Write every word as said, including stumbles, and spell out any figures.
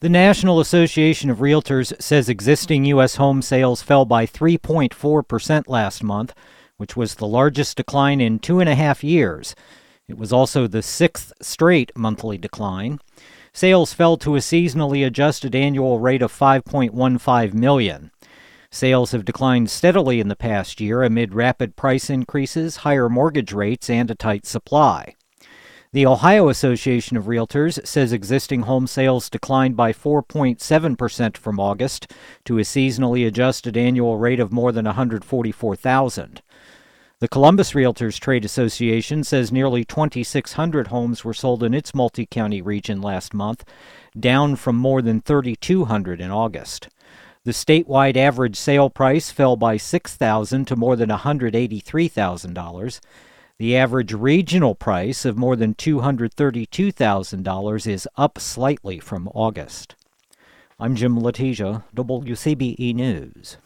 The National Association of Realtors says existing U S home sales fell by three point four percent last month, which was the largest decline in two and a half years. It was also the sixth straight monthly decline. Sales fell to a seasonally adjusted annual rate of five point one five million. Sales have declined steadily in the past year amid rapid price increases, higher mortgage rates, and a tight supply. The Ohio Association of Realtors says existing home sales declined by four point seven percent from August to a seasonally adjusted annual rate of more than one hundred forty-four thousand. The Columbus Realtors Trade Association says nearly twenty-six hundred homes were sold in its multi-county region last month, down from more than thirty-two hundred in August. The statewide average sale price fell by six thousand dollars to more than one hundred eighty-three thousand dollars. The average regional price of more than two hundred thirty-two thousand dollars is up slightly from August. I'm Jim Letizia, W C B E News.